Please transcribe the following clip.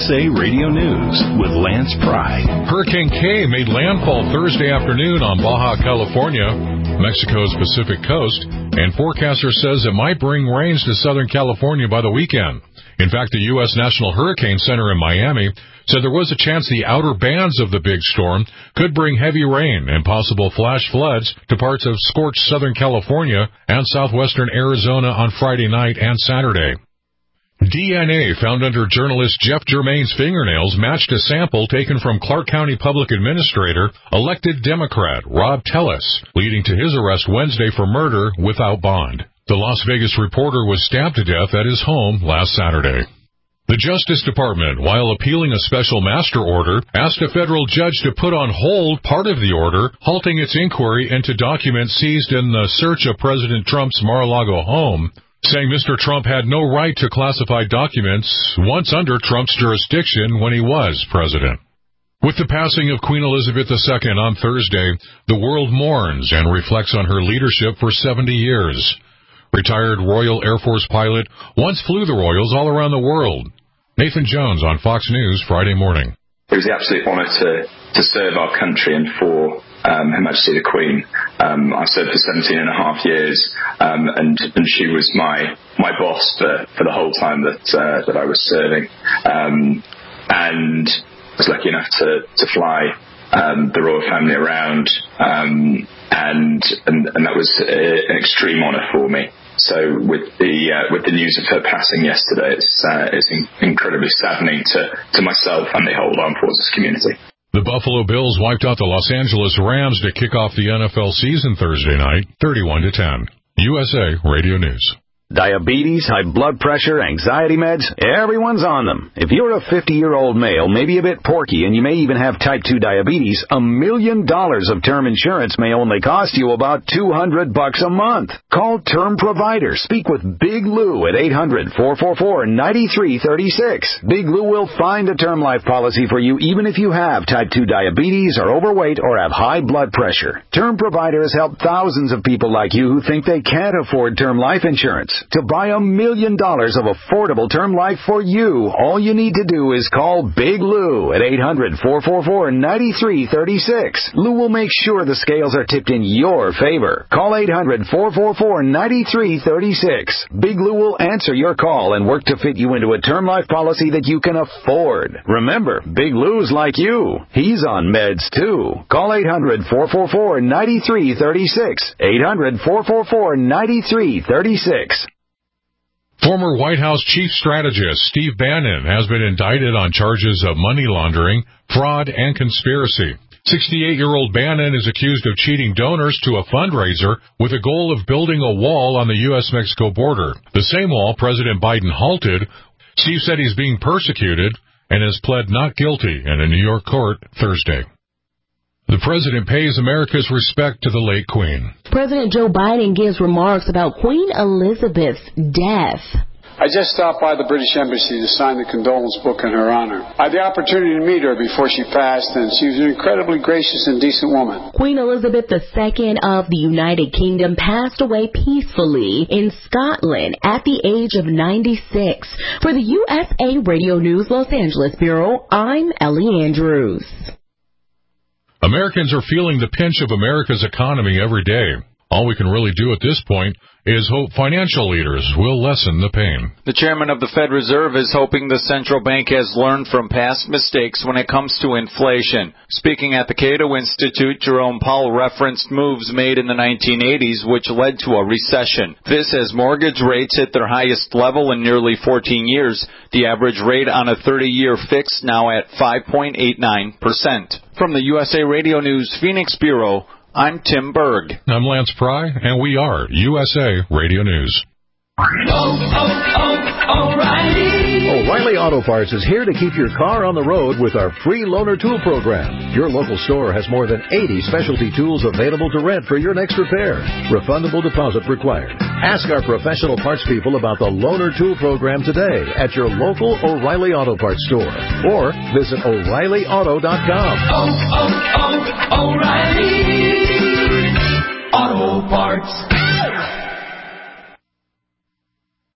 USA Radio News with Lance Pry. Hurricane K made landfall Thursday afternoon on Baja California, Mexico's Pacific coast, and forecaster says it might bring rains to Southern California by the weekend. In fact, the U.S. National Hurricane Center in Miami said there was a chance the outer bands of the big storm could bring heavy rain and possible flash floods to parts of scorched Southern California and southwestern Arizona on Friday night and Saturday. DNA found under journalist Jeff Germain's fingernails matched a sample taken from Clark County Public Administrator, elected Democrat Rob Tellis, leading to his arrest Wednesday for murder without bond. The Las Vegas reporter was stabbed to death at his home last Saturday. The Justice Department, while appealing a special master order, asked a federal judge to put on hold part of the order, halting its inquiry into documents seized in the search of President Trump's Mar-a-Lago home, saying Mr. Trump had no right to classified documents once under Trump's jurisdiction when he was president. With the passing of Queen Elizabeth II on Thursday, the world mourns and reflects on her leadership for 70 years. Retired Royal Air Force pilot, once flew the Royals all around the world. Nathan Jones on Fox News Friday morning. It was the absolute honour to serve our country and for Her Majesty the Queen. I served for 17 and a half years, and she was my boss for the whole time that I was serving. And I was lucky enough to fly the royal family around, and that was an extreme honour for me. So with the news of her passing yesterday, it's incredibly saddening to myself and the whole armed forces community. The Buffalo Bills wiped out the Los Angeles Rams to kick off the NFL season Thursday night, 31-10. USA Radio News. Diabetes, high blood pressure, anxiety meds, everyone's on them. If you're a 50-year-old male, maybe a bit porky, and you may even have type 2 diabetes, $1 million of term insurance may only cost you about $200 a month. Call Term Provider. Speak with Big Lou at 800-444-9336. Big Lou will find a term life policy for you even if you have type 2 diabetes, are overweight, or have high blood pressure. Term Provider has helped thousands of people like you who think they can't afford term life insurance. To buy $1 million of affordable term life for you, all you need to do is call Big Lou at 800-444-9336. Lou will make sure the scales are tipped in your favor. Call 800-444-9336. Big Lou will answer your call and work to fit you into a term life policy that you can afford. Remember, Big Lou's like you. He's on meds too. Call 800-444-9336. 800-444-9336. Former White House chief strategist Steve Bannon has been indicted on charges of money laundering, fraud, and conspiracy. 68-year-old Bannon is accused of cheating donors to a fundraiser with a goal of building a wall on the U.S.-Mexico border. The same wall President Biden halted. Steve said he's being persecuted and has pled not guilty in a New York court Thursday. The president pays America's respect to the late Queen. President Joe Biden gives remarks about Queen Elizabeth's death. I just stopped by the British Embassy to sign the condolence book in her honor. I had the opportunity to meet her before she passed, and she was an incredibly gracious and decent woman. Queen Elizabeth II of the United Kingdom passed away peacefully in Scotland at the age of 96. For the USA Radio News Los Angeles Bureau, I'm Ellie Andrews. Americans are feeling the pinch of America's economy every day. All we can really do at this point is hope financial leaders will lessen the pain. The chairman of the Fed Reserve is hoping the central bank has learned from past mistakes when it comes to inflation. Speaking at the Cato Institute, Jerome Powell referenced moves made in the 1980s which led to a recession. This as mortgage rates hit their highest level in nearly 14 years. The average rate on a 30-year fix now at 5.89%. From the USA Radio News Phoenix Bureau, I'm Tim Berg. I'm Lance Pry, and we are USA Radio News. O'Reilly Auto Parts is here to keep your car on the road with our free loaner tool program. Your local store has more than 80 specialty tools available to rent for your next repair. Refundable deposit required. Ask our professional parts people about the loaner tool program today at your local O'Reilly Auto Parts store. Or visit O'ReillyAuto.com. O'Reilly Auto Parts.